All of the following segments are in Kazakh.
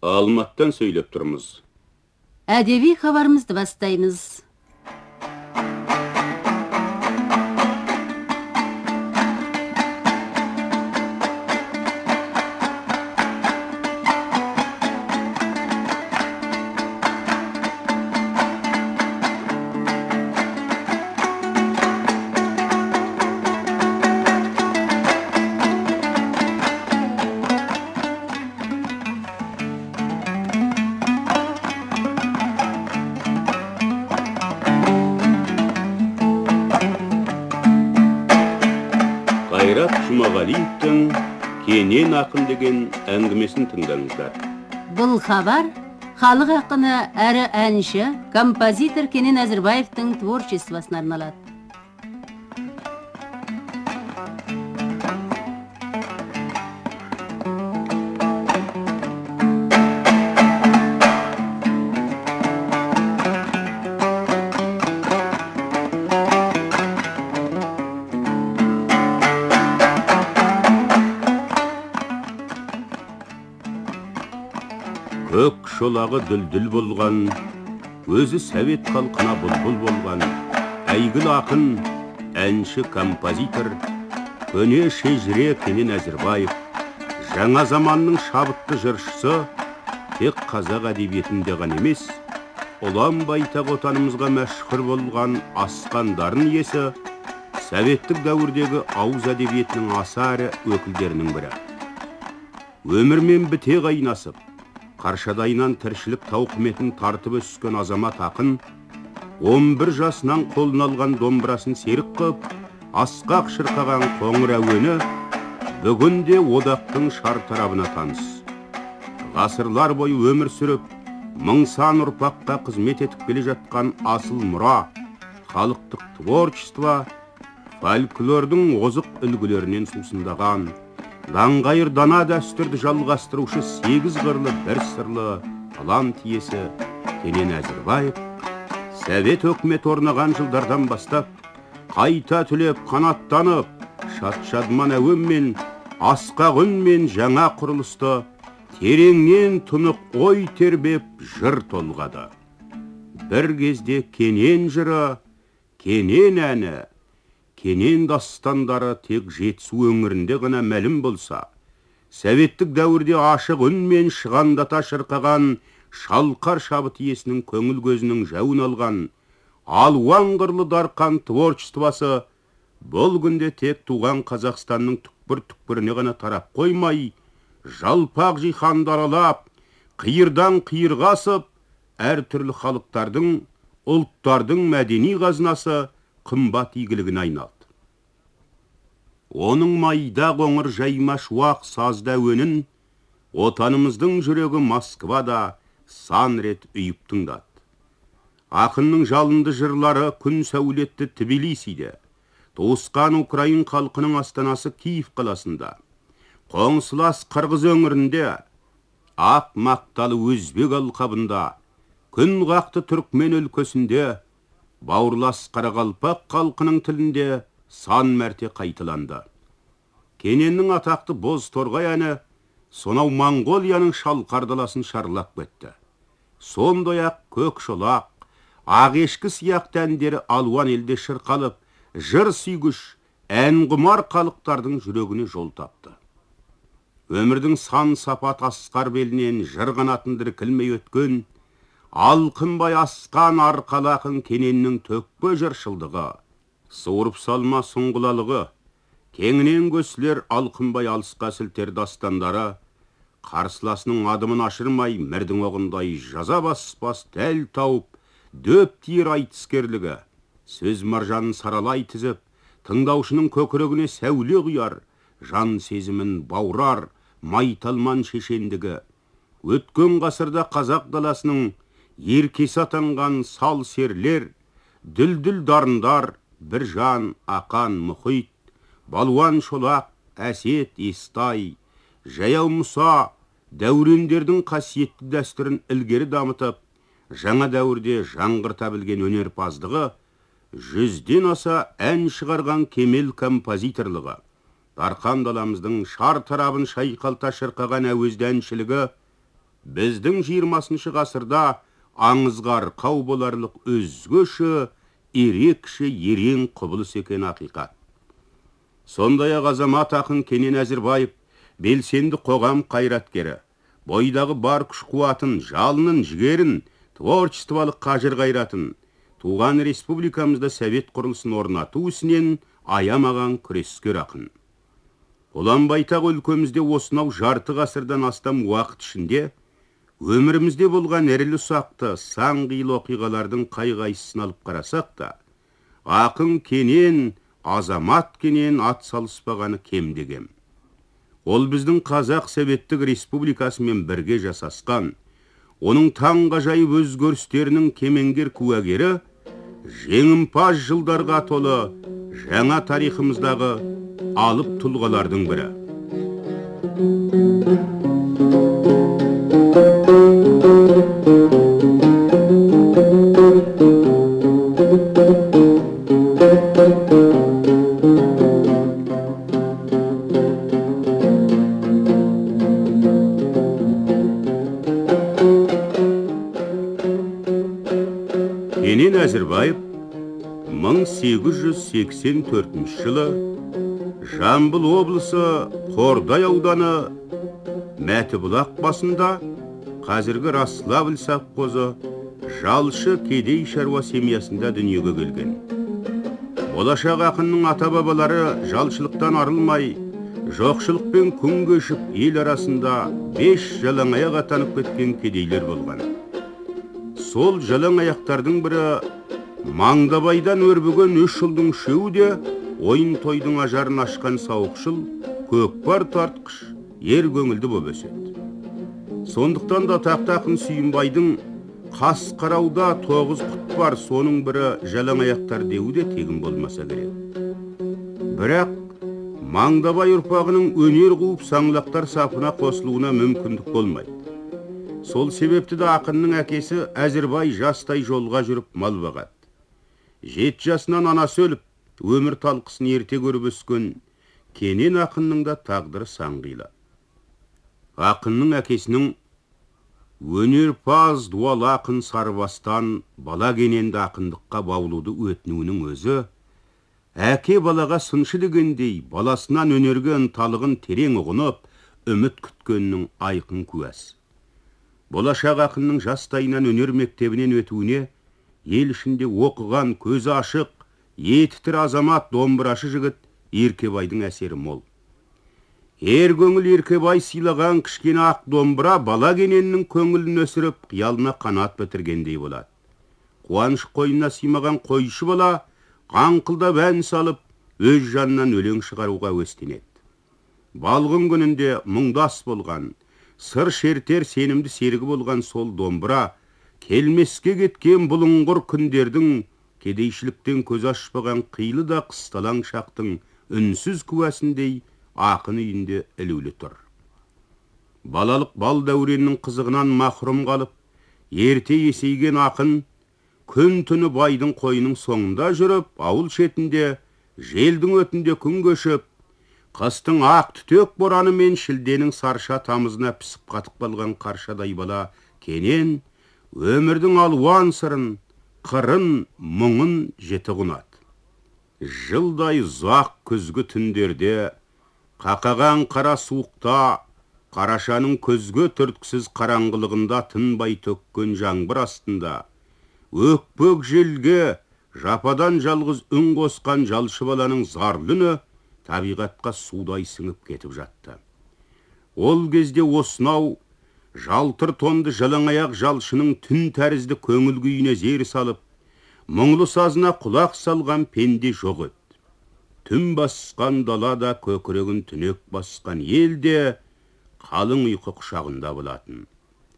Алматтан сөйлеп тұрмыз. Әдеби хабарымызды бастаймыз. Қайрат Жұмағалиевтің «Кенен ақын» деген әңгімесін тыңдаңыздар. Бұл хабар халық ақыны әрі әнші, композитор Кенен Әзірбаевтың творчествосына арналады. Көк шолағы дүлдүл болған, өзі совет халқына бұлбұл болған, әйгілі ақын, әнші, композитор, көне шежіре Кенен Әзірбаев, жаңа заманның шабытты жыршысы, тек қазақ әдебиетінде ғана емес, ұлан байтақ отанымызға мәшһүр болған асқан дарын иесі, советтік дәуірдегі ауыз әдебиетінің аса ірі өкілдерінің бірі. Өмірмен біте қайнасып, қаршадайынан тіршілік тауқыметін тартып өскен азамат ақын, 11 жасынан қолына алған домбырасын серік қып, асқақ шырқаған қоңыр әуені бүгінде одақтың шартарабына таныс. Ғасырлар бойы өмір сүріп, мың сан ұрпаққа қызмет етіп келе жатқан асыл мұра, халықтық творчество, фольклордың озық үлгілерінен сусындаған, даңғайыр дана дәстүрді жалғастырушы 8 қырлы бір сырлы талант иесі Кенен Әзірбаев, совет өкімет орнаған жылдардан бастап, қайта түлеп, қанаттанып, шат-шадман әуенмен, асқақ үнмен жаңа құрылысты, тереңнен тұнық ой тербеп жыр толғады. Бір кезде Кенен жыры, Кенен әні, Кенен дастандары тек Жетісу өңірінде ғана мәлім болса, советтік дәуірде ашық үнмен шығандата шырқаған шалқар шабыт иесінің көңіл көзінің жауын алған алуан қырлы дарқан творчествосы бұл күнде тек туған Қазақстанның түкпір-түкпіріне ғана тарап қоймай, жалпақ жиһанды аралап, қиырдан қиырға асып, әртүрлі халықтардың, ұлттардың мәдени қазынасы қымбат игілігіне айналды. Оның майда қоңыр жайма шуақ сазды әуенін отанымыздың жүрегі Москвада сан рет үйіп тыңдады. Ақынның жалынды жырлары күн сәулетті Тбилисиде, туысқан Украин халқының астанасы Киев қаласында, қоңсылас Қырғыз өңірінде, ақ мақталы өзбек алқабында, күн қақты Түркмен өлкесінде, бауырлас Қарақалпақ халқының тілінде сан мәрте қайталанды. Кененнің атақты Боз торғай әні сонау Моңғолияның шалқар даласын шарлап кетті. Сондай-ақ көк шолақ, ағешкі сияқты әндері алуан елде шырқалып, жыр сүйгіш, ән құмар халықтардың жүрегіне жол тапты. Өмірдің сан сапат асқар белінен жыр қанатын іркілмей өткен, алқынбай асқан арқалы ақын Кененнің төкпе жыршылдығы, суырып салма сұңғылалығы, кеңінен көсілер алқынбай алысқа сілтер дастандары, қарсыласының адымын ашырмай, мірдің оғындай жаза баспас дәл тауып, дөп тиер айтыскерлігі, сөз маржанын саралай тізіп, тыңдаушының көкірегіне сәуле құяр, жан сезімін баурар, майталман шешендігі, өткен ғасырда қазақ даласының еркесі атанған сал серлер, дүлдүл дарындар, бір жан, ақан, мұхит, балуан шолақ, әсет, естай, жаяу мұса, дәурендердің қасиетті дәстүрін ілгері дамытып, жаңа дәуірде жаңғырта білген өнерпаздығы, 100-ден аса ән шығарған кемел композиторлығы, дарқан даламыздың шар тарабын шайқалта шырқаған әуезді әншілігі, біздің 20 ғасырда аңызға арқау боларлық өзгеше, ерекше ерең құбылыс екен ақиқат. Сондай-ақ азамат ақын Кенен Әзірбаев белсенді қоғам қайраткері, бойдағы бар күш-қуатын, жалынын, жігерін, творчестволық қажыр-қайратын туған республикамызда совет құрылысын орнату ісінен аямаған күрескер ақын. Ұлан-байтақ өлкемізде осынау жарты ғасырдан астам уақыт ішінде өмірімізде болған ірілі-ұсақты сан қилы оқиғалардың қай-қайсысын алып қарасақ та, ақын Кенен, азамат Кенен ат салыспағаны кемде-кем. Ол біздің Қазақ Советтік Республикасымен бірге жасасқан, оның таңғажайып өзгерістерінің кемеңгер куәгері, жеңімпаз жылдарға толы жаңа тарихымыздағы алып тұлғалардың бірі. Кенен Әзірбаев 1884 жылы Жамбыл облысы Қордай ауданы Мәтібұлақ басында қазіргі Расславль совхозы жалшы кедей шаруа семьясында дүниеге келген. Болашақ ақынның ата-бабалары жалшылықтан арылмай, жоқшылықпен күн кешіп ел арасында 5 жалаңаяқ атанып кеткен кедейлер болған. Сол жалаңаяқтардың бірі Маңдабайдан өрбіген 3 жылдың үшеуі де ойын-тойдың ажарын ашқан сауықшыл, көкпар тартқыш, ер көңілді боп өседі. Сондықтан да атақты ақын Сүйінбайдың қас қарауда 9 құт бар, соның бірі жалаңаяқтар деуі де тегін болмаса керек. Бірақ Маңдабай ұрпағының өнер қуып саңлақтар сапына қосылуына мүмкіндік болмайды. Сол себепті де ақынның әкесі Әзірбай жастай жолға жүріп мал бағады. 7 жасынан анасы өліп, өмір талқысын ерте көріп өскен Кенен ақынның да тағдыры сан қилы. Ақынның әкесінің өнерпаз дуалы ақын Сарыбастан бала Кененді ақындыққа баулуды өтінуінің өзі, әке балаға сыншы дегендей баласынан өнерге ынталығын терең ұғынып, үміт күткеннің айқын куәсі. Болашақ ақынның жастайынан өнер мектебінен өтуіне ел ішінде оқыған, көзі ашық, еті тірі азамат домбырашы жігіт Еркебайдың әсері мол. Ер көңіл Еркебай сыйлаған кішкене ақ домбыра бала Кененнің көңілін өсіріп, қиялына қанат бітіргендей болады. Қуаныш қойнына сыймаған қойшы бала қаңқылдап ән салып, өз жанынан өлең шығаруға өстенеді. Балғын күнінде мұңдас болған, сыр шертер сенімді серігі болған сол домбыра, келмеске кеткен бұлыңғыр күндердің, кедейшіліктен көз ашпаған қилы да қысталаң шақтың үнсіз куәсіндей ақын үйінде ілулі тұр. Балалық бал дәуреннің қызығынан махрұм қалып, ерте есейген ақын күн түні байдың қойының соңында жүріп, ауыл шетінде, желдің өтінде күн көшіп, қыстың ақ түтек бораны мен шілденің сарша тамызына пісіп қатып қалған қаршадай бала Кенен өмірдің алуан сырын, қырын, мұңын жеті құнады. Жылдай ұзақ күзгі түндерде, қақаған қара суықта, қарашаның көзге түрткісіз қараңғылығында тынбай төккен жаңбыр астында, өкпөк желге жападан жалғыз үн қосқан жалшы баланың зарлы үні табиғатқа судай сіңіп кетіп жатты. Ол кезде осынау жалтыр тонды жалаңаяқ жалшының түн тәрізді көңіл күйіне зер салып, мұңлы сазына құлақ салған пенде жоқ еді. Түн басқан далада көкірегін түнек басқан елде қалың ұйқы құшағында болатын.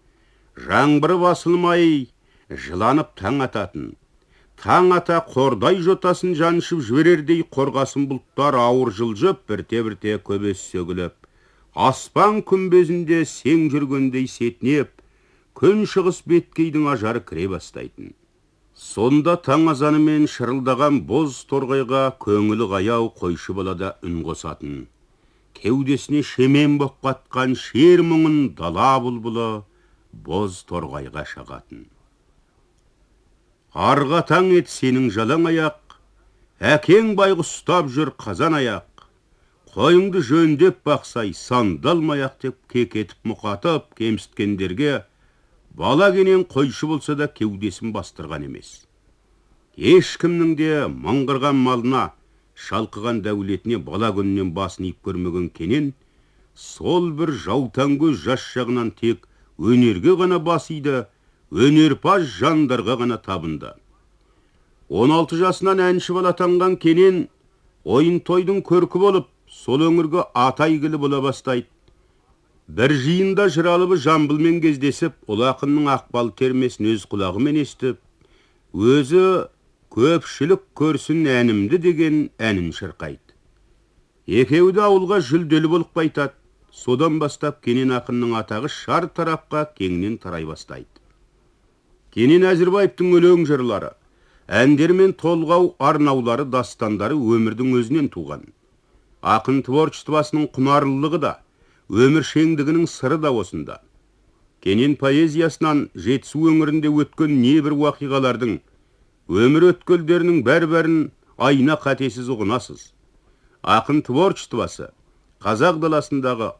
Жаңбыры басылмай жыланып таң ататын. Таң ата қордай жотасын жаншып жіберердей қорғасын бұлттар ауыр жылжып, бірте-бірте көбес сөгіліп, аспан күмбезінде сең жүргендей сетінеп, күн шығыс беткейдің ажары кіре бастайтын. Сонда таң азанымен шырылдаған боз торғайға көңілі қаяу қойшы балада үн қосатын. Кеудесіне шемен боп қатқан шер мұңын дала бұлбұлы боз торғайға шағатын. Арғатаң ет сенің жалаң аяқ, әкең байғұс ұстап жүр қазан аяқ. Қойыңды жөндеп бақсай сандалмаяқ деп кекетіп мұқатып кемсіткендерге бала кенен қойшы болса да кеудесін бастырған емес. Ешкімнің де мыңғырған малына, шалқыған дәулетіне бала күнінен басын иіп көрмеген кенен, сол бір жаутан көз жас жағынан тек өнерге ғана басиды, өнерпаз жандарға ғана табынды. 16 жасынан әнші бала атанған кенен, ойын тойдың көркі болып, сол өңірге атайгілі бола бастайды. Бір жиында жыралыбы Жамбылмен кездесіп, ол ақынның ақбал термесін өз құлағымен естіп, өзі көпшілік көрсін әнімді деген әнін шырқайды. Екеуді ауылға жүлделі болып байтады. Содан бастап Кенен ақынның атағы шар тарапқа кеңінен тарай бастайды. Кенен Әзірбаевтың өлең жырлары, әндермен толғау арнаулары, дастандары өмірдің өзінен туған. Ақын творчествосының құнарлылығы да, өміршеңдігінің сыры да осында. Кенен поэзиясынан Жетісу өңірінде өткен небір уақиғалардың, өмір өткелдерінің бәрін айна қатесіз ұғынасыз. Ақын творчествосы қазақ даласындағы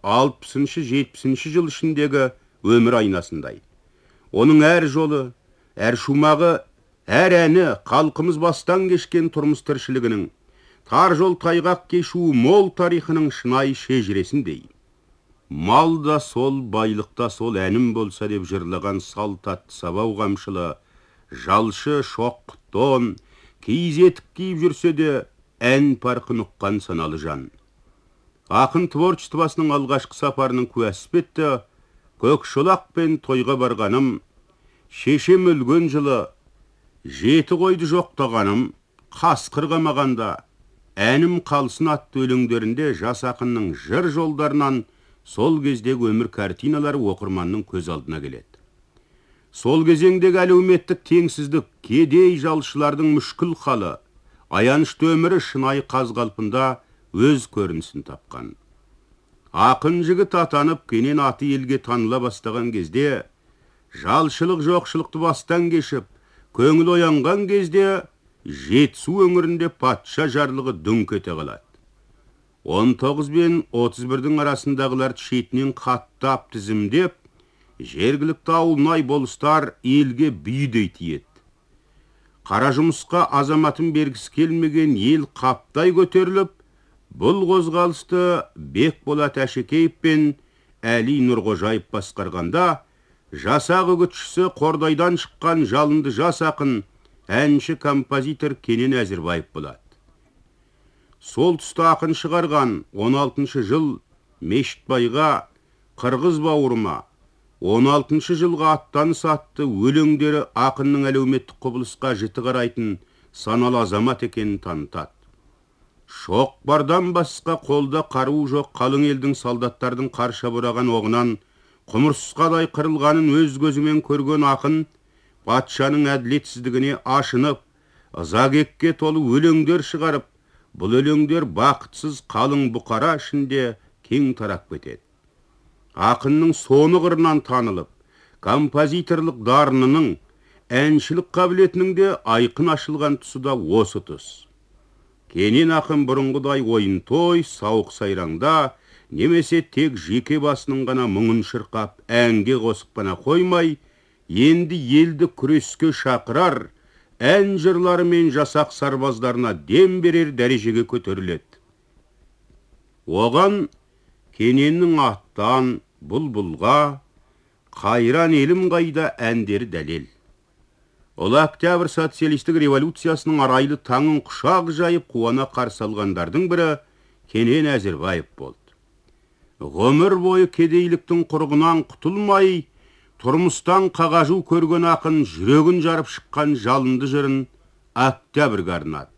60-70 жыл ішіндегі өмір айнасындай. Оның әр жолы, әр шумағы, әр әні халқымыз бастан кешкен тұрмыс тіршілігінің, тар жол тайғақ кешуі мол тарихының шынайы шежіресіндей. Мал да сол, байлық та сол әнім болса деп жырлаған салтатты сабау қамшылы, жалшы шоқ тон, киіз етік киіп жүрсе де ән парқын ұққан саналы жан. Ақын творчествосының алғашқы сапарының куәсі бетті, Көкшолақ пен тойға барғаным, шешем өлген жылы, жеті қойды жоқтағаным, қасқырғамағанда, әнім қалсын атты өлеңдерінде жас ақынның жыр жолдарынан сол кездегі өмір картиналары оқырманның көз алдына келеді. Сол кезеңдегі әлеуметтік теңсіздік, кедей жалшылардың мүшкіл халы, аянышты өмірі шынайы қазғалпында өз көрінісін тапқан. Ақын жігіт атанып, Кенен аты елге таныла бастаған кезде, жалшылық жоқшылықты бастан кешіп, көңіл оянған кезде, Жетісу өңірінде патша жарлығы дүңк ете қалады. 19 бен 31-дің арасындағыларды шетінен қаттап тізімдеп, жергілікті ауылнай болыстар елге бүйдей тиеді. Қара жұмысқа азаматын бергісі келмеген ел қаптай көтеріліп, бұл қозғалысты Бекболат Әшекеев пен Әли Нұрғожаев басқарғанда, жасақ үгітшісі Қордайдан шыққан жалынды жас ақын, әнші композитор Кенен Әзірбаев болады. Сол тұста ақын шығарған 16 жыл Мешітбайға, Қырғыз бауырыма, 16 жылға аттаныс атты өлеңдері ақынның әлеуметтік құбылысқа жіті қарайтын саналы азамат екенін танытады. Шоқпардан басқа қолда қаруы жоқ қалың елдің солдаттардың қарша бұраған оғынан құмырсқадай қырылғанын өз көзімен көрген ақын, патшаның әділетсіздігіне ашынып, ыза-кекке толы өлеңдер шығарып, бұл өлеңдер бақытсыз қалың бұқара ішінде кең тарап кетеді. Ақынның соны қырынан танылып, композиторлық дарынының, әншілік қабілетінің де айқын ашылған тұсы да осы тұс. Кенен ақын бұрынғыдай ойын той, сауық сайраңда, немесе тек жеке басының ғана мұңын шырқап, әнге қосып қана қоймай, енді елді күреске шақырар, ән жырлары мен жасақ сарбаздарына дем берер дәрежеге көтеріледі. Оған Кененнің аттан, бұлбұлға, қайран елім қайда әндері дәлел. Ол октябрь социалистік революциясының арайлы таңын құшақ жайып қуана қарсы алғандардың бірі Кенен Әзірбаев болды. Ғұмыр бойы кедейліктің құрығынан құтылмай, тұрмыстан қағажу көрген ақын жүрегін жарып шыққан жалынды жырын октябрьге арнады.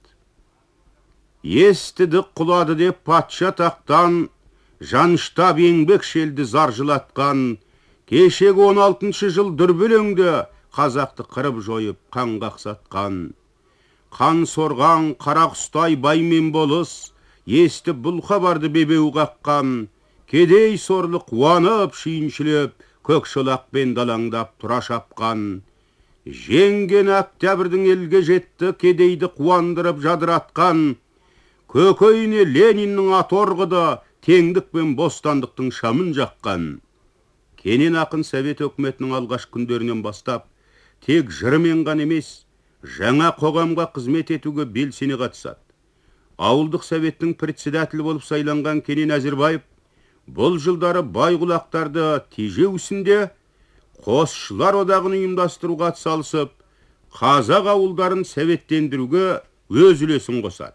Естідік құлады деп патша тақтан, жаныштап еңбек шелді зар жылатқан, кешегі 16 жыл дүрбелеңде қазақты қырып жойып қан қақсатқан. Қан сорған қара құстай бай мен болыс, естіп бұл хабарды бебеу қаққан, кедей сорлы қуанып шүйіншілеп, көкшолақпен далаңдап тұра шапқан, жеңген октябрьдің елге жетті кедейді қуандырып жадыратқан, көкейіне Лениннің аторғыда теңдік пен бостандықтың шамын жаққан. Кенен ақын Совет өкіметінің алғаш күндерінен бастап, тек жырымен ғана емес, жаңа қоғамға қызмет етуге белсене қатысады. Ауылдық советтің председателі болып сайланған Кенен Әзірбаев бұл жылдары байғұлақтарды тежеу ісінде қосшылар одағын ұйымдастыруға атсалысып, қазақ ауылдарын советтендіруге өз үлесін қосады.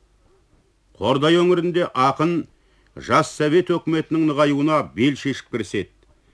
Қордай өңірінде ақын жас совет өкіметінің нығаюына бел шешіп кіріседі.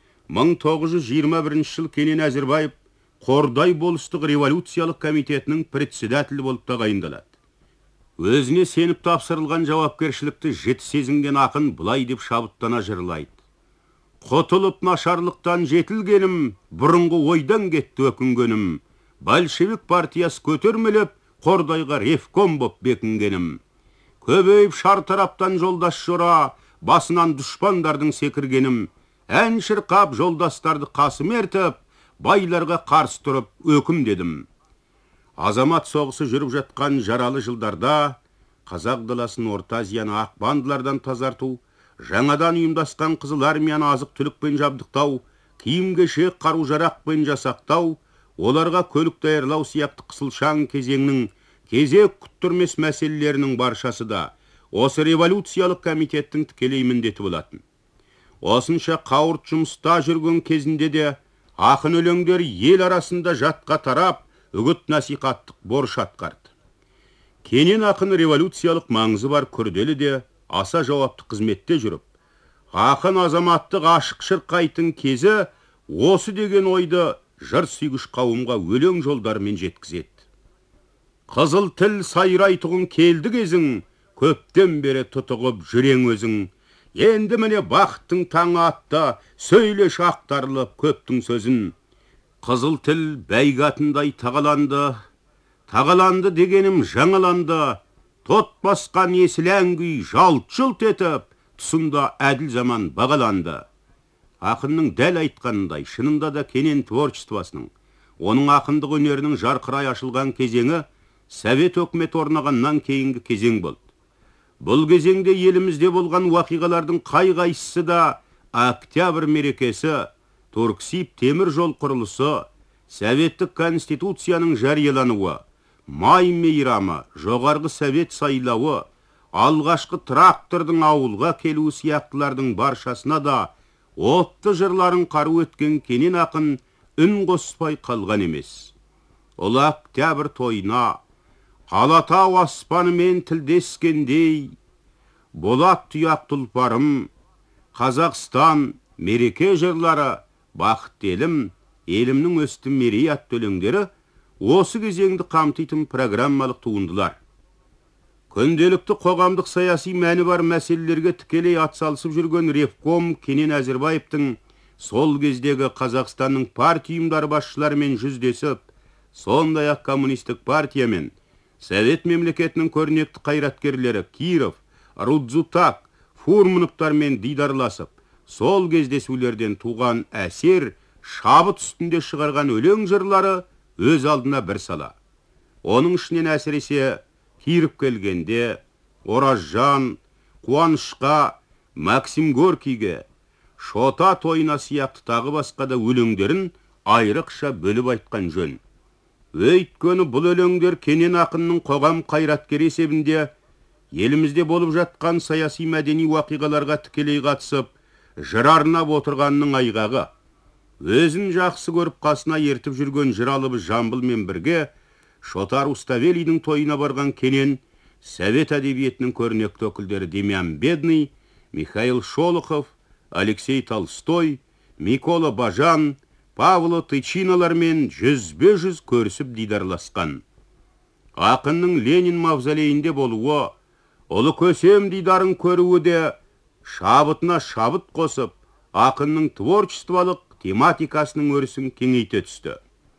1921 жыл Кенен Әзірбаев Қордай болыстық революциялық комитетінің председателі болып тағайындалады. Өзіне сеніп тапсырылған жауапкершілікті жіті сезінген ақын бұлай деп шабыттана жырлайды. Құтылып нашарлықтан жетілгенім, бұрынғы ойдан кетті өкінгенім, большевик партиясы көтермелеп, Қордайға ревком боп бекінгенім. Көбейіп шар тараптан жолдас жора, басынан дұшпандардың секіргенім, ән шырқап жолдастарды қасым ертіп, байларға қарсы тұрып өкім дедім. Азамат соғысы жүріп жатқан жаралы жылдарда қазақ даласын Орта Азияны ақ бандылардан тазарту, жаңадан ұйымдасқан қызыл армияны азық-түлікпен жабдықтау, киім-кешек қару-жарақпен жасақтау, оларға көлік даярлау сияқты қысылшаң кезеңнің кезек күттірмес мәселелерінің баршасы да осы революциялық комитеттің тікелей міндеті болатын. Осынша қауырт жұмыста жүрген кезінде де ақын өлеңдер ел арасында жатқа тарап, үгіт насихаттық борыш атқарды. Кенен ақын революциялық маңызы бар күрделі де аса жауапты қызметте жүріп, ақын азаматтық ашық шырқайтын кезі осы деген ойды жыр сүйгіш қауымға өлең жолдарымен жеткізеді. Қызыл тіл сайрайтұғын келді кезің, көптен бері тұтығып жүрең өзің, енді міне бақыттың таңы атта, сөйлеш ақтарылып көптің сөзін. Қызыл тіл бәйгатындай тағаланды дегенім жаңаланды, тот басқан есіл әңгүй жалт-жұлт етіп, тұсында әділ заман бағаланды. Ақынның дәл айтқанындай, шынында да Кенен творчествосының, оның ақындық өнерінің жарқырай ашылған кезеңі Совет өкімет орнағаннан кейінгі кезең болды. Бұл кезеңде елімізде болған уақиғалардың қай-қайсысы да октябрь мерекесі, Турксиб темір жол құрылысы, Советтік конституцияның жариялануы, май мейрамы, жоғарғы совет сайлауы, алғашқы трактордың ауылға келуі сияқтылардың баршасына да отты жырларын қару өткен Кенен ақын үн қоспай қалған емес. Ол октябрь тойына, Алатау аспанымен тілдескендей, болат тұяқ тұлпарым, Қазақстан мереке жырлары, бақыт елім, елімнің өсті мерей атты өлеңдері осы кезеңді қамтитын программалық туындылар. Күнделікті қоғамдық саяси мәні бар мәселелерге тікелей атсалысып жүрген ревком Кенен Әзірбаевтың сол кездегі Қазақстанның партия ұйымдары басшыларымен жүздесіп, сондай-ақ коммунистік партиямен Совет мемлекетінің көрнекті қайраткерлері Киров, Рудзутак, Фурмановтармен дидарласып, сол кездесулерден туған әсер, шабыт үстінде шығарған өлең жырлары өз алдына бір сала. Оның ішінен әсіресе Киров келгенде, Оразжан, Қуанышқа, Максим Горкийге, Шота тойына сияқты тағы басқа да өлеңдерін айрықша бөліп айтқан жөн. Өйткені бұл өлеңдер Кенен ақынның қоғам қайраткері есебінде елімізде болып жатқан саяси мәдени уақиғаларға тікелей қатысып, жыр арнап отырғанның айғағы. Өзін жақсы көріп қасына ертіп жүрген жыралыбы Жамбылмен бірге Шота Руставелидің тойына барған Кенен Совет әдебиетінің көрнекті өкілдері Демьян Бедный, Михаил Шолохов, Алексей Толстой, Микола Бажан, Павло Тычиналармен жүзбе-жүз көрісіп дидарласқан. Ақынның Ленин мавзолейінде болуы, ұлы көсем дидарын көруі де шабытына шабыт қосып, ақынның творчестволық тематикасының өрісін кеңейте түсті.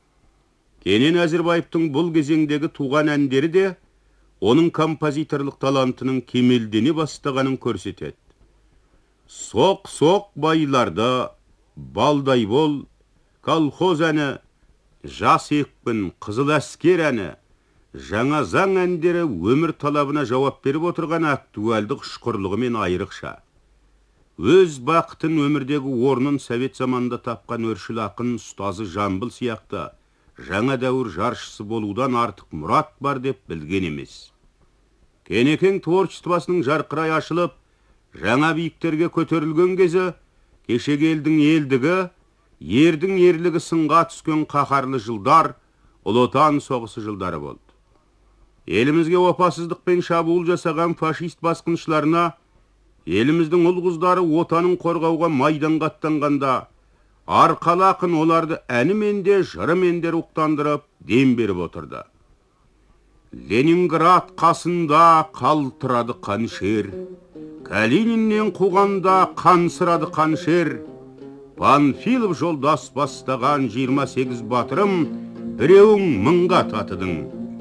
Кенен Әзірбаевтың бұл кезеңдегі туған әндері де оның композиторлық талантының кемелдене бастағанын көрсетеді. Соқ-соқ байларды, балдай бол, колхоз әні, жас екпін, қызыл әскер әні, жаңа заң әндері өмір талабына жауап беріп отырған актуалдық ұшқырлығымен айрықша. Өз бақытын өмірдегі орнын совет заманында тапқан өршіл ақын ұстазы Жамбыл сияқты жаңа дәуір жаршысы болудан артық мұрат бар деп білген емес. Кенекең творчествосының жарқырай ашылып, жаңа биіктерге көтерілген кезі, кешегі елдің елдігі, ердің ерлігі сынға түскен қаһарлы жылдар, Ұлы Отан соғысы жылдары болды. Елімізге опасыздықпен шабуыл жасаған фашист басқыншыларына еліміздің ұл-қыздары отанын қорғауға майданға аттанғанда, арқалы ақын оларды әнімен де жырымен де рухтандырып, дем беріп отырды. Ленинград қасында қалтырады қаншер, Калининнен қуғанда қансырады қаншер, Панфилов жолдас бастаған 28 батырым, біреуің мыңға татыдың.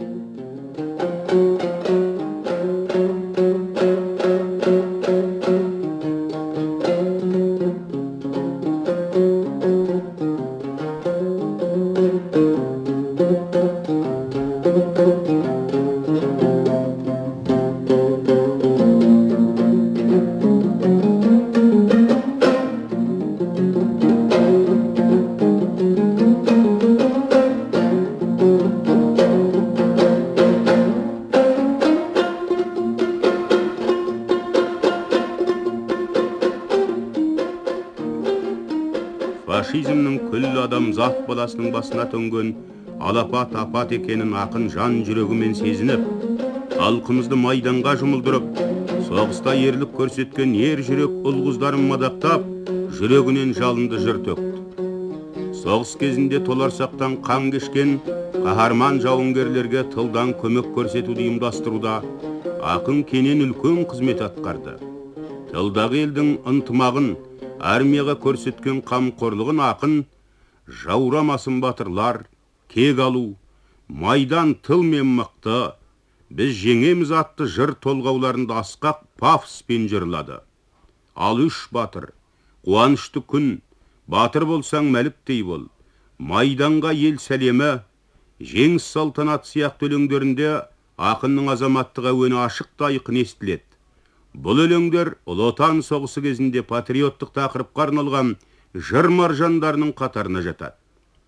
Фашизмнің күллі адамзат баласының басына төнген алапат апат екенін ақын жан жүрегімен сезініп, халқымызды майданға жұмылдырып, соғыста ерлік көрсеткен ер жүрек ұл-қыздарын мадақтап, жүрегінен жалынды жыр төкті. Соғыс кезінде толарсақтан қан кешкен қаһарман жауынгерлерге тылдан көмек көрсетуді ұйымдастыруда ақын кенен үлкен қызмет атқарды. Тылдағы елдің ынтымағын, армияға көрсеткен қамқорлығын ақын жаурамасын батырлар, кек алу, майдан тыл мен мықты, біз жеңеміз атты жыр толғауларында асқақ пафоспен жырлады. Ал үш батыр, қуанышты күн, батыр болсаң мәліктей бол, майданға ел сәлемі, жеңіс салтанат сияқты өлеңдерінде ақынның азаматтық әуені ашық айқын естіледі. Бұл өлеңдер Ұлы Отан соғысы кезінде патриоттық тақырыпқа арналған жыр маржандарының қатарына жатады.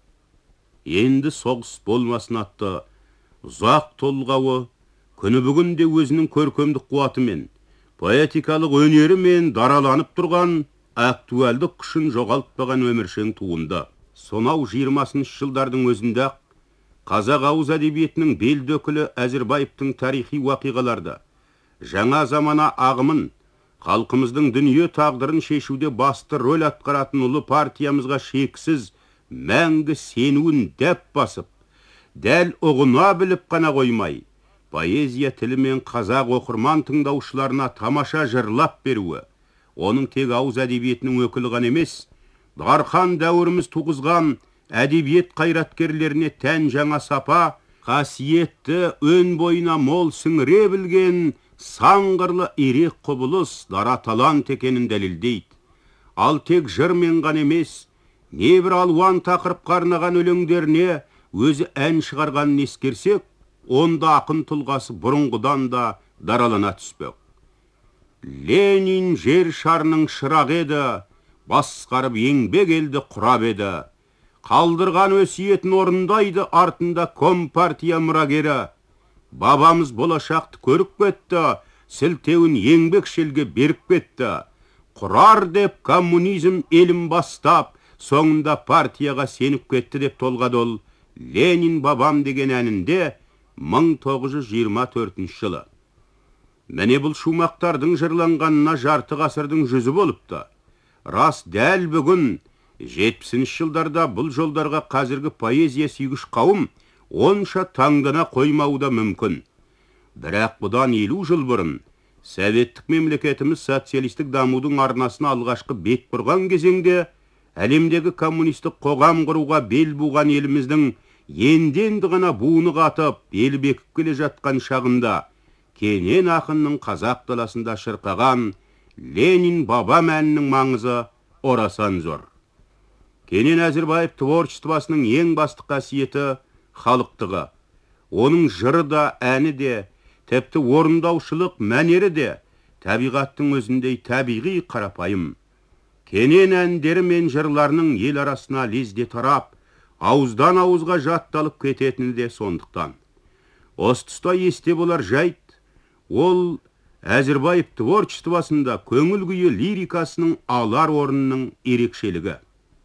Енді соғыс болмасын атты ұзақ толғауы күні бүгінде өзінің көркемдік қуатымен, поэтикалық өнерімен дараланып тұрған актуалдық күшін жоғалтпаған өміршең туынды. Сонау 20-шы жылдардың өзінде қазақ ауыз әдебиетінің белді өкілі Әзірбаевтың тарихи уақиғаларды, жаңа замана ағымын, халқымыздың дүние тағдырын шешуде басты рөл атқаратын ұлы партиямызға шексіз мәңгі сенуін дәп басып, дәл ұғына біліп қана қоймай, поэзия тілімен қазақ оқырман тыңдаушыларына тамаша жырлап беруі, оның тек ауыз әдебиетінің өкілі ғана емес, дархан дәуіріміз туғызған әдебиет қайраткерлеріне тән жаңа сапа, қасиетті өн бойына мол сіңіре білген саңғырлы ирек құбылыс дара талант екенін дәлелдейді. Ал тек жырмен ғана емес, небір алуан тақырыпқа арнаған өлеңдеріне өзі ән шығарғанын ескерсек, онда ақын тұлғасы бұрынғыдан да даралана түспек. Ленин жер шарының шырағы еді, басқарып еңбек елді құрап еді. Қалдырған өсиетін орындайды артында компартия мұрагері. Бабамыз болашақты көріп кетті, сілтеуін еңбекшілге беріп кетті. Құрар деп коммунизм елін бастап, соңында партияға сеніп кетті деп толғады ол Ленин бабам деген әнінде 1924 жылы. Міне бұл шумақтардың жырланғанына жарты ғасырдың жүзі болыпты. Рас дәл бүгін 70-ші жылдарда бұл жолдарға қазіргі поэзия сүйгіш қауым онша таңдана қоймауда мүмкін. Бірақ бұдан 50 жыл бұрын советтік мемлекетіміз социалистік дамудың арнасына алғашқы бет бұрған кезеңде әлемдегі коммунистік қоғам құруға бел буған еліміздің енденді ғана буыны қатып, бел бекіп келе жатқан шағында кенен ақынның қазақ даласында шырқаған Ленин бабам әнінің маңызы орасан зор. Кенен Әзірбаев творчествосының ең басты қасиеті халықтығы. Оның жыры да, әні де, тіпті орындаушылық мәнері де табиғаттың өзіндей табиғи қарапайым. Кенен әндері мен жырларының ел арасына лезде тарап, ауыздан ауызға жатталып кететіні де сондықтан. Осы тұста есте болар жайт, ол Әзірбаев творчествосында көңіл күйі лирикасының алар орнының ерекшелігі.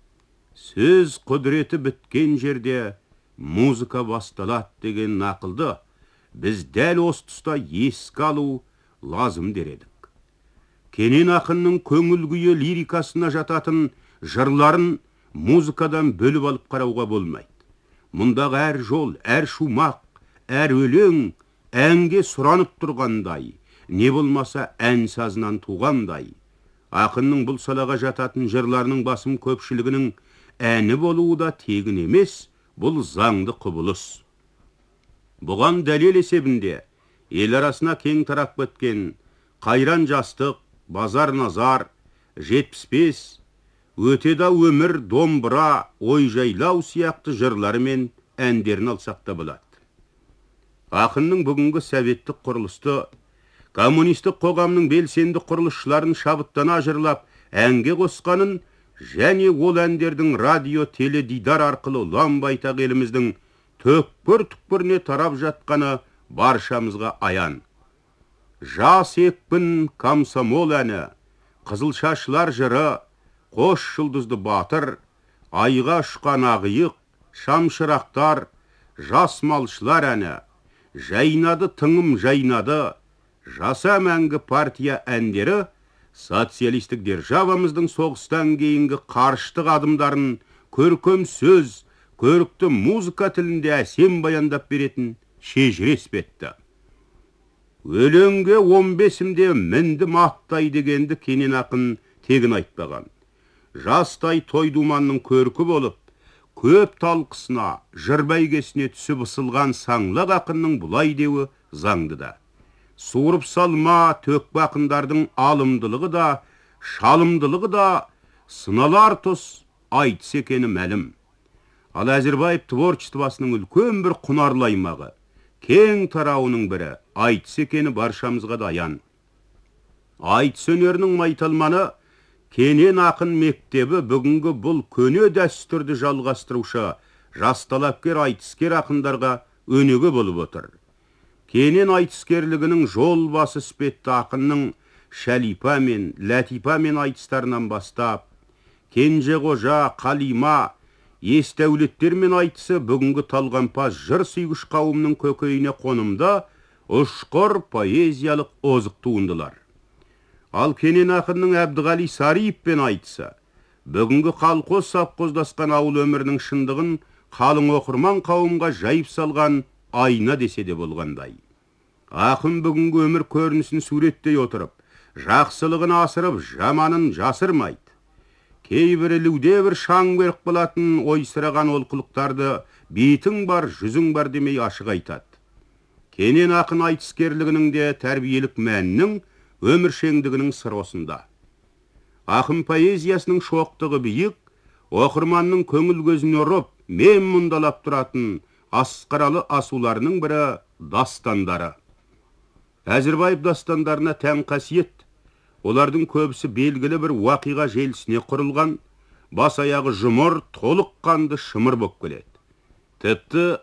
Сөз құдіреті біткен жерде музыка басталады деген нақылды біз дәл осы тұста еске алу лазым дер едік. Кенен ақынның көңіл күйі лирикасына жататын жырларын музыкадан бөліп алып қарауға болмайды. Мұндағы әр жол, әр шумақ, әр өлең әнге сұранып тұрғандай, не болмаса ән сазынан туғандай. Ақынның бұл салаға жататын жырларының басым көпшілігінің әні болуы да тегін емес, бұл заңды құбылыс. Бұған дәлел есебінде ел арасына кең тарап кеткен Қайран жастық, Базар назар, 75, Өтеда өмір, домбыра, ой жайлау сияқты жырлары мен әндерін алсақ та болады. Ақынның бүгінгі советтік құрылысты, коммунистік қоғамның белсенді құрылысшыларын шабыттана жырлап әнге қосқанын және ол әндердің радио, теледидар арқылы ұлан-байтақ еліміздің түкпір-түкпіріне тарап жатқаны баршамызға аян. Жас екпін комсомол әні, Қызылшашлар жыры, Қош жұлдызды батыр, Айға ұшқан ақиық, Шамшырақтар, Жас малшылар әні, Жайнады тыңым жайнады, Жаса мәңгі партия әндері социалистік державамыздың соғыстан кейінгі қарыштық адымдарын көркем сөз, көрікті музыка тілінде әсем баяндап беретін шежірес бетті. Өлеңге 15-імде міндім аттай дегенді Кенен ақын тегін айтпаған. Жастай той-думанның көркі болып, көп талқысына, жыр бәйгесіне түсіп ысылған саңлақ ақынның бұлай деуі заңды да. Суырып салма төкпе ақындардың алымдылығы да, шалымдылығы да сыналар тұс айтыс екені мәлім. Ал Әзірбаев творчествосының үлкен бір құнарлы аймағы, кең тарауының бірі айтыс екені баршамызға да аян. Айтыс өнерінің майталманы Кенен ақын мектебі бүгінгі бұл көне дәстүрді жалғастырушы жас талапкер айтыскер ақындарға өнеге болып отыр. Кенен айтыскерлігінің жол басы іспетті ақынның Шәлипа мен Ләтипа мен айтыстарынан бастап, Кенжеғожа, Қалима, Естәулеттер мен айтысы бүгінгі талғампаз жыр сүйгіш қауымның көкейіне қонымда ұшқыр поэзиялық озық туындылар. Ал Кенен ақынның Әбдіғали Сариевпен айтысы бүгінгі қалқоз сапқоздасқан ауыл өмірінің шындығын қалың оқырман қауымға жайып салған айна десе де болғандай. Ақын бүгінгі өмір көрінісін суреттей отырып, жақсылығын асырып, жаманын жасырмайды. Кейбірі лүде бір шаң беріп болатын ойсыраған олқылықтарды бетің бар, жүзің бар демей ашық айтады. Кенен ақын айтыскерлігінің де тәрбиелік мәнінің өміршеңдігінің сыры осында. Ақын поэзиясының шоқтығы биік, оқырманның көңіл көзін ұрып, мен мұндалап тұратын асқаралы асуларының бірі дастандары. Әзірбаев дастандарына тән қасиет, олардың көбісі белгілі бір уақиға желісіне құрылған, бас аяғы жұмыр, толық қанды шымыр боп келеді. Тіпті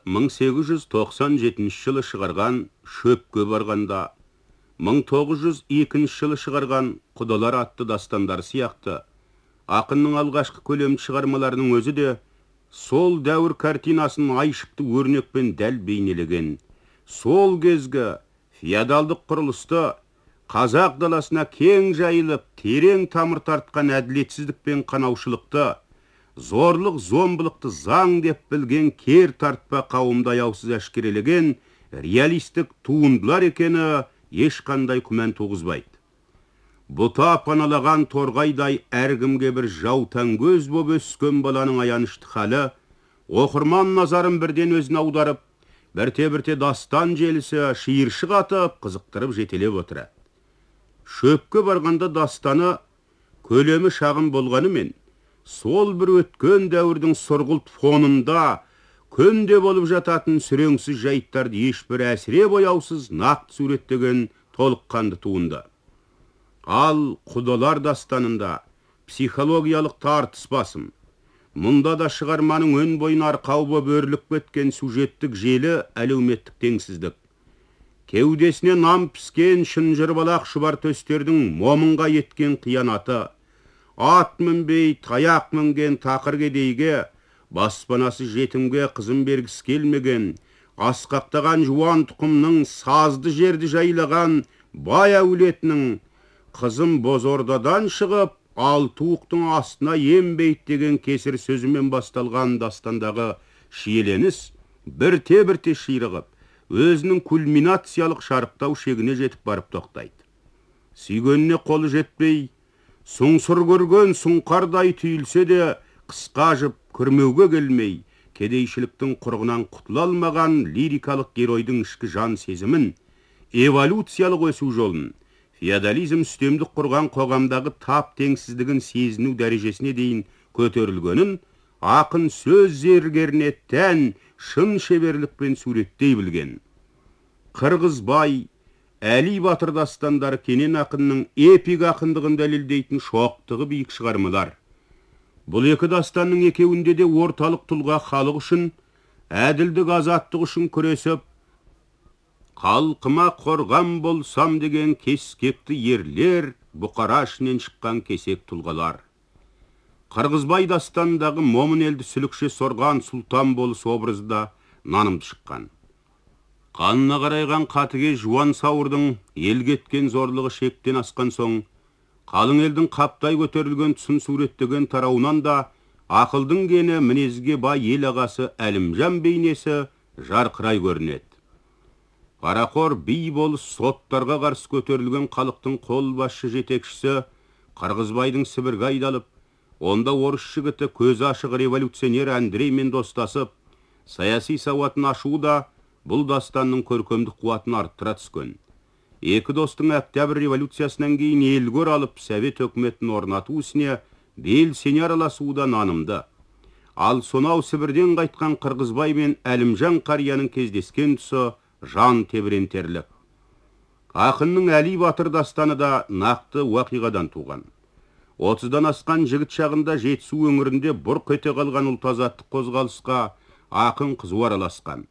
1897 жылы шығарған Шөпке барғанда, 1902 жылы шығарған Құдалар атты дастандары сияқты, ақынның алғашқы көлемді шығармаларының өзі де сол дәуір картинасын айшықты өрнекпен дәл бейнелеген, сол кезгі феодалдық құрылысты қазақ даласына кең жайылып, терең тамыр тартқан әділетсіздік пен қанаушылықты, зорлық зомбылықты заң деп білген кер тартпа қауымды аяусыз әшкерелеген реалистік туындылар екені ешқандай күмән туғызбайды. Бұта паналаған торғайдай әркімге бір жаутан көз боп өскен баланың аянышты халі, оқырман назарын бірден өзін аударып, бірте-бірте дастан желісі шиыршық атып, қызықтырып жетелеп отырады. Шөпке барғанда дастаны көлемі шағын болғанымен, сол бір өткен дәуірдің сұрғылт фонында күнде болып жататын сүреңсіз жайттарды ешбір әсіре бояусыз нақты суреттеген толыққанды туынды. Ал құдалар дастанында психологиялық тартыс басым. Мұнда да шығарманың өн бойын арқау боп өріліп кеткен сюжеттік желі әлеуметтік теңсіздік. Кеудесіне нам піскен шынжырбалақ шұбар төстердің момынға еткен қиянаты, ат мінбей таяқ мінген тақыр кедейге, баспанасы жетімге қызын бергісі келмеген, асқақтаған жуан тұқымның сазды жерді жайлаған бай әулетінің қызым бозордадан шығып, ал туықтың астына ембейт деген кесір сөзімен басталған дастандағы шиеленіс бірте-бірте ширығып, өзінің кульминациялық шарықтау шегіне жетіп барып тоқтайды. Сүйгеніне қолы жетпей, сұңсыр көрген сұңқардай түйілсе де, қысқа жып күрмеуге келмей, кедейшіліктің құрғынан құтыла алмаған лирикалық геройдың ішкі жан сезімін, эволюциялық өсу жолын, феодализм үстемдік құрған қоғамдағы тап теңсіздігін сезіну дәрежесіне дейін көтерілгенін ақын сөз зергеріне тән шын шеберлікпен суреттей білген. Қырғызбай, Әли Батыр дастандары Кенен ақынның эпик ақындығын дәлелдейтін шоқтығы биік шығармалар. Бұл екі дастанның екеуінде де орталық тұлға халық үшін, әділдік азаттық үшін күресіп, қалқыма қорған болсам деген кескекті ерлер, бұқара ішінен шыққан кесек тұлғалар. Қырғызбай дастандағы момын елді сүлікше сорған сұлтан болыс образы да нанымды шыққан. Қанына қарайған қатыге жуан сауырдың ел кеткен зорлығы шектен асқан соң, қалың елдің қаптай көтерілген тұсын суреттеген тарауынан да ақылдың гені мінезге бай ел ағасы Әлімжан бейнесі жарқырай көрінеді. Парақор бей болыс соттарға қарсы көтерілген халықтың қолбасшы жетекшісі Қырғызбайдың Сібірге айдалып, онда орыс жігіті көзі ашық революционер Андреймен достасып, саяси сауатын ашуы да бұл дастанның көркемдік қуатын арттыра түскен. Екі достың Октябрь революциясынан кейін елгөр алып, Совет өкіметін орнату ісіне белсене араласуы да нанымды. Ал сонау Сібірден қайтқан Қырғызбай мен Әлімжан қарияның кездескен тұсы жан тебірентерлік. Ақынның Әли Батыр дастаны да нақты уақиғадан туған. 30-дан асқан жігіт шағында Жетісу өңірінде бұрқ ете қалған ұлт-азаттық қозғалысқа ақын қызу араласқан.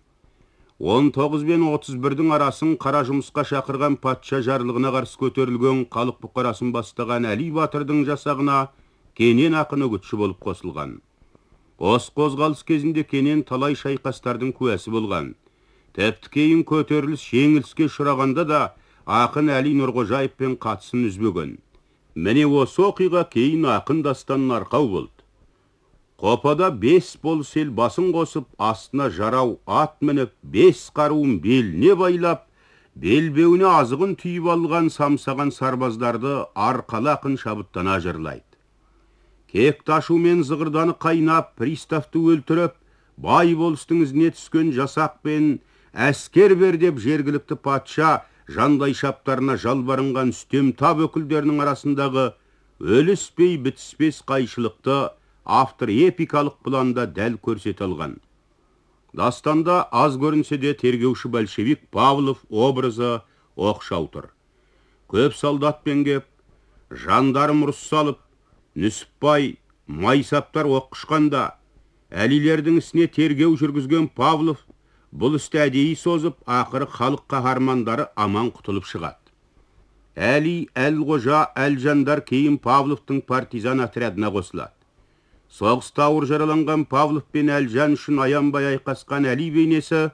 19 бен 31-дің арасын қара жұмысқа шақырған патша жарлығына қарсы көтерілген халық бұқарасын бастаған Әли Батырдың жасағына Кенен ақын үгітші болып қосылған. Осы қозғалыс кезінде Кенен талай шайқастардың куәсі болған. Тіпті кейін көтеріліс жеңіліске ұшырағанда да ақын Әли Нұрғожаевпен қатысын үзбеген. Міне осы оқиға кейін ақын дастанын арқау болды. Қопада 5 болыс ел басын қосып, астына жарау ат мініп, 5 қаруын беліне байлап, белбеуіне азығын түйіп алған самсаған сарбаздарды арқалы ақын шабыттана жырлайды. Кек ташу мен зығырданы қайнап, приставты өлтіріп, бай болыстың ізіне түскен жасақпен әскер бер деп жергілікті патша жандай шаптарына жалбарынған үстем тап өкілдерінің арасындағы өліспей бітіспес қайшылықты автор эпикалық планда дәл көрсете алған. Дастанда аз көрінсе де тергеуші большевик Павлов образы оқшау тұр. Көп солдатпен кеп, жандарм ұрыс салып, Нүсіпбай майсаптар оқышқанда, әлилердің ісіне тергеу жүргізген Павлов бұл істі әдейі созып, ақыры халық қаһармандары аман құтылып шығады. Әли, Әлғожа, Әлжандар кейін Павловтың партизан отрядына қосылады. Соғыста ауыр жараланған Павлов пен Әлжан үшін аянбай айқасқан Әли бейнесі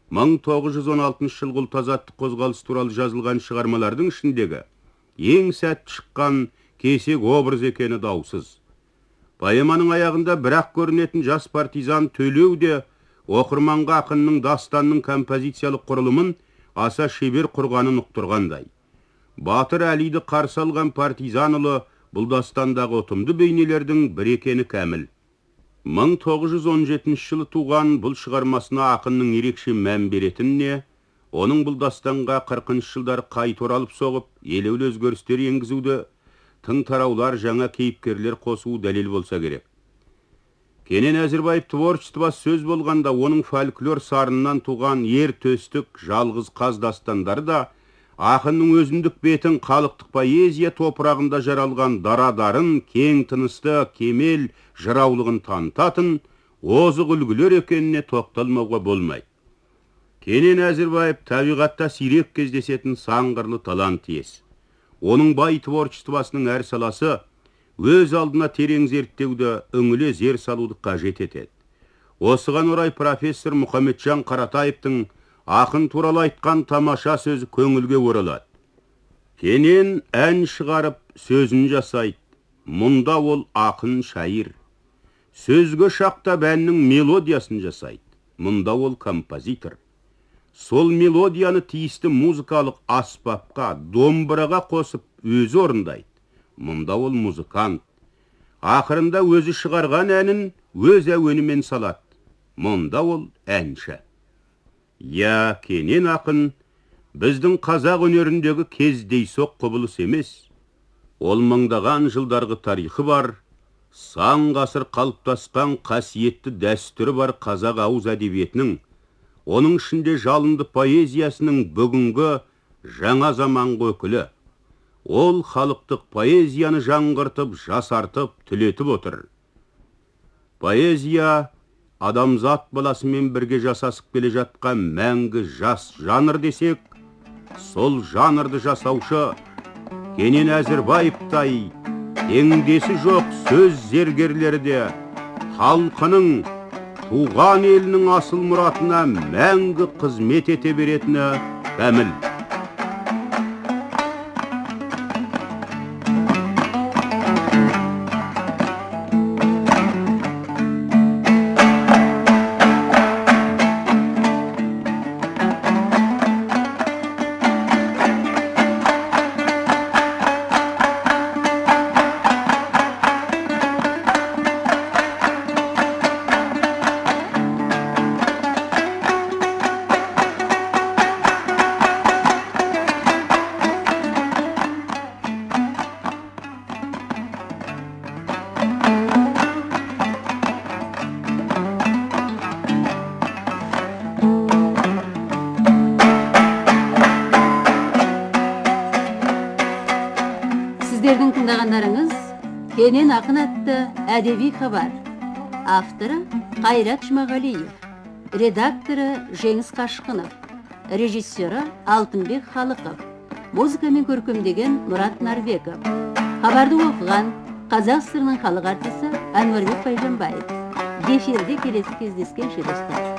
1916 жылғы ұлт-азаттық қозғалыс туралы жазылған шығармалардың ішіндегі ең сәтті шыққан кесек образ екені даусыз. Поэманың аяғында бірақ көрінетін жас партизан Төлеу де оқырманға ақынның дастанның композициялық құрылымын аса шебер құрғанын ұқтырғандай. Батыр Әлиді қарсы алған партизан ұлы бұл дастандағы ұтымды бейнелердің бір екені кәміл. 1917 жылы туған бұл шығармасына ақынның ерекше мән беретініне, оның бұл дастанға 40 жылдар қайта оралып соғып, елеулі өзгерістер енгізуді, тың тараулар, жаңа кейіпкерлер қосуы дәлел болса керек. Кенен Әзірбаев творчествосы сөз болғанда, оның фольклор сарынынан туған ер төстік, жалғыз қаз дастандары да ақынның өзіндік бетін халықтық поэзия топырағында жаралған дарадарын, кең тынысты, кемел жыраулығын танытатын озық үлгілер екеніне тоқталмауға болмайды. Кенен Әзірбаев табиғатта сирек кездесетін сан қырлы талант иесі. Оның бай творчествосының әр саласы өз алдына терең зерттеуді, үңіле зер салуды қажет етеді. Осыған орай профессор Мұхамеджан Қаратаевтың ақын туралы айтқан тамаша сөзі көңілге оралады. Кенен ән шығарып сөзін жасайды, мұнда ол ақын шайыр. Сөзге шақтап әннің мелодиясын жасайды, мұнда ол композитор. Сол мелодияны тиісті музыкалық аспапқа, домбыраға қосып өзі орындайды, мұнда ол музыкант. Ақырында өзі шығарған әнін өз әуенімен салады, мұнда ол әнші. Кенен ақын біздің қазақ өнеріндегі кездейсоқ құбылыс емес. Ол мыңдаған жылдарғы тарихы бар, сан ғасыр қалыптасқан қасиетті дәстүрі бар қазақ ауыз әдебиетінің, оның ішінде жалынды поэзиясының бүгінгі жаңа заманғы өкілі. Ол халықтық поэзияны жаңғыртып, жасартып, түлетіп отыр. Поэзия адамзат баласымен бірге жасасып келе жатқан мәңгі жас жанр десек, сол жанрды жасаушы Кенен Әзірбаевтай теңдесі жоқ сөз зергерлері де халқының, туған елінің асыл мұратына мәңгі қызмет ете беретіні кәміл. Сіздердің тыңдағандарыңыз Кенен ақын атты әдеби хабар. Авторы Қайрат Жұмағалиев, редакторы Жеңіс Қашқынов, режиссері Алтынбек Халықов, музыкамен көркемдеген Мұрат Нарбеков. Хабарды оқыған Қазақ ССР-ның халық артисі Әнуарбек Байжанбаев. Эфирде келесі кездескенше достар.